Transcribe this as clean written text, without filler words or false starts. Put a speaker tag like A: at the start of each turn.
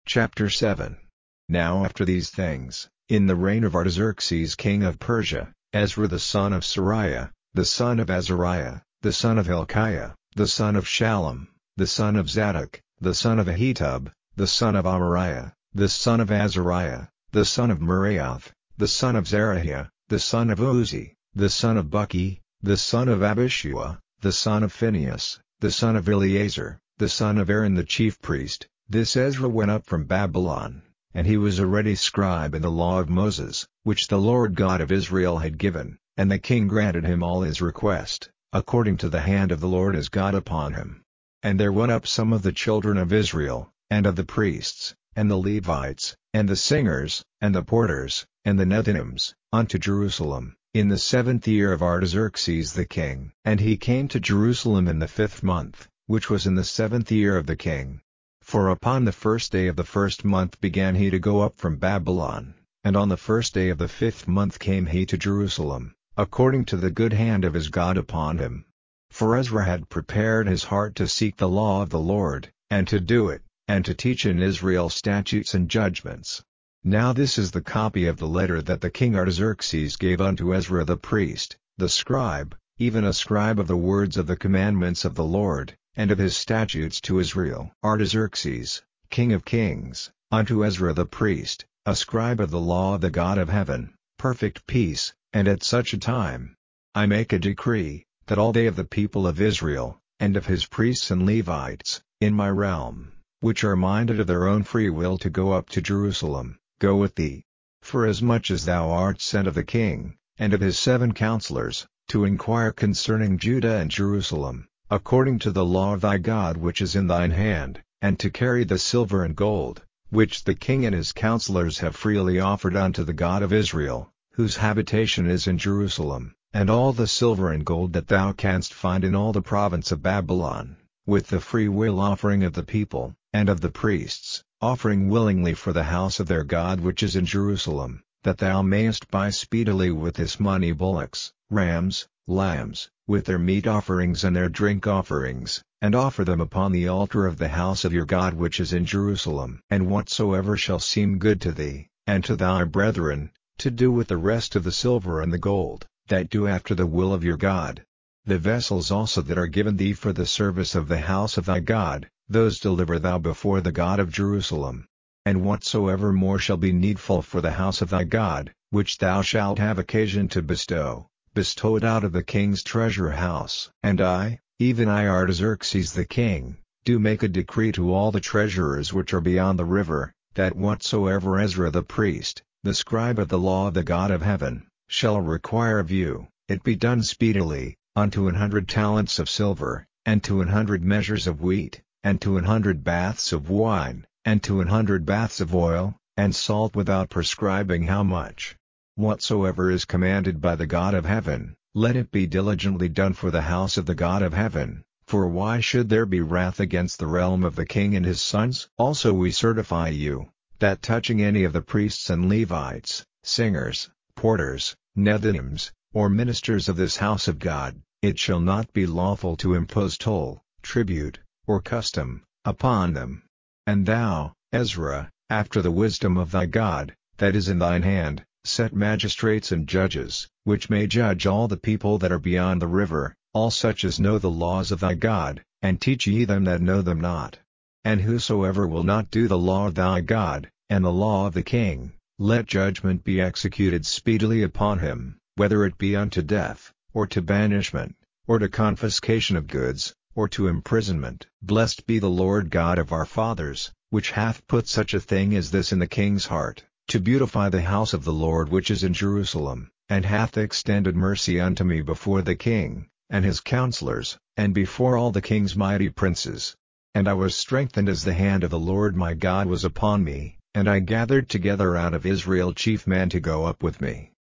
A: Chapter 7. Now after these things, in the reign of Artaxerxes king of Persia, Ezra the son of Seraiah, the son of Azariah, the son of Hilkiah, the son of Shallum, the son of Zadok, the son of Ahitub, the son of Amariah, the son of Azariah, the son of Meraioth, the son of Zerahiah, the son of Uzzi, the son of Buki, the son of Abishua, the son of Phinehas, the son of Eleazar, the son of Aaron the chief priest. This Ezra went up from Babylon, and he was a ready scribe in the law of Moses, which the Lord God of Israel had given, and the king granted him all his request, according to the hand of the Lord his God upon him. And there went up some of the children of Israel, and of the priests, and the Levites, and the singers, and the porters, and the Nethinims, unto Jerusalem, in the 7th year of Artaxerxes the king. And he came to Jerusalem in the 5th month, which was in the 7th year of the king. For upon the 1st day of the 1st month began he to go up from Babylon, and on the 1st day of the 5th month came he to Jerusalem, according to the good hand of his God upon him. For Ezra had prepared his heart to seek the law of the Lord, and to do it, and to teach in Israel statutes and judgments. Now this is the copy of the letter that the king Artaxerxes gave unto Ezra the priest, the scribe, even a scribe of the words of the commandments of the Lord, and of his statutes to Israel. Artaxerxes, king of kings, unto Ezra the priest, a scribe of the law of the God of heaven, perfect peace. And at such a time, I make a decree, that all they of the people of Israel, and of his priests and Levites, in my realm, which are minded of their own free will to go up to Jerusalem, go with thee. Forasmuch as thou art sent of the king, and of his 7 counselors, to inquire concerning Judah and Jerusalem, according to the law of thy God which is in thine hand, and to carry the silver and gold, which the king and his counselors have freely offered unto the God of Israel, whose habitation is in Jerusalem, and all the silver and gold that thou canst find in all the province of Babylon, with the free will offering of the people, and of the priests, offering willingly for the house of their God which is in Jerusalem, that thou mayest buy speedily with this money bullocks, rams, lambs, with their meat offerings and their drink offerings, and offer them upon the altar of the house of your God which is in Jerusalem. And whatsoever shall seem good to thee, and to thy brethren, to do with the rest of the silver and the gold, that do after the will of your God. The vessels also that are given thee for the service of the house of thy God, those deliver thou before the God of Jerusalem. And whatsoever more shall be needful for the house of thy God, which thou shalt have occasion to bestow it out of the king's treasure house. And I, even I Artaxerxes the king, do make a decree to all the treasurers which are beyond the river, that whatsoever Ezra the priest, the scribe of the law of the God of heaven, shall require of you, it be done speedily, unto 100 talents of silver, and to 100 measures of wheat, and to 100 baths of wine, and to 100 baths of oil, and salt without prescribing how much. Whatsoever is commanded by the God of heaven, let it be diligently done for the house of the God of heaven, for why should there be wrath against the realm of the king and his sons? Also we certify you, that touching any of the priests and Levites, singers, porters, Nethinims, or ministers of this house of God, it shall not be lawful to impose toll, tribute, or custom, upon them. And thou, Ezra, after the wisdom of thy God, that is in thine hand, set magistrates and judges, which may judge all the people that are beyond the river, all such as know the laws of thy God, and teach ye them that know them not. And whosoever will not do the law of thy God, and the law of the king, let judgment be executed speedily upon him, whether it be unto death, or to banishment, or to confiscation of goods, or to imprisonment. Blessed be the Lord God of our fathers, which hath put such a thing as this in the king's heart, to beautify the house of the Lord which is in Jerusalem, and hath extended mercy unto me before the king, and his counselors, and before all the king's mighty princes. And I was strengthened as the hand of the Lord my God was upon me, and I gathered together out of Israel chief men to go up with me.